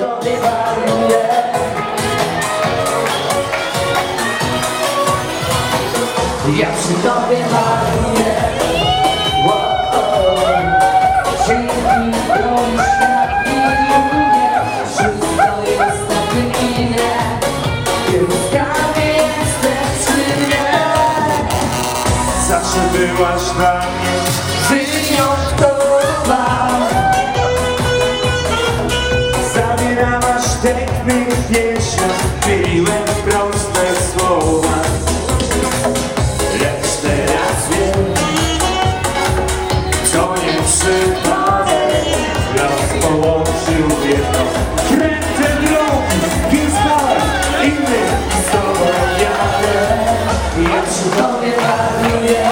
tobie wariuję. Ja przy tobie wariuję. Dzięki bronisz na pilnie, wszystko jest na pilnie. Ty łaskawie jesteś przy mnie. Zawsze byłaś dla mnie wyjątkowa. Zabierałaś tek mych pieśniach, myliłem proste słowa. Lecz teraz wiem, to nie przypadek, los połączył w jedno kręte drogi, więc innych z tobą jadę. Ja przy tobie wariuję.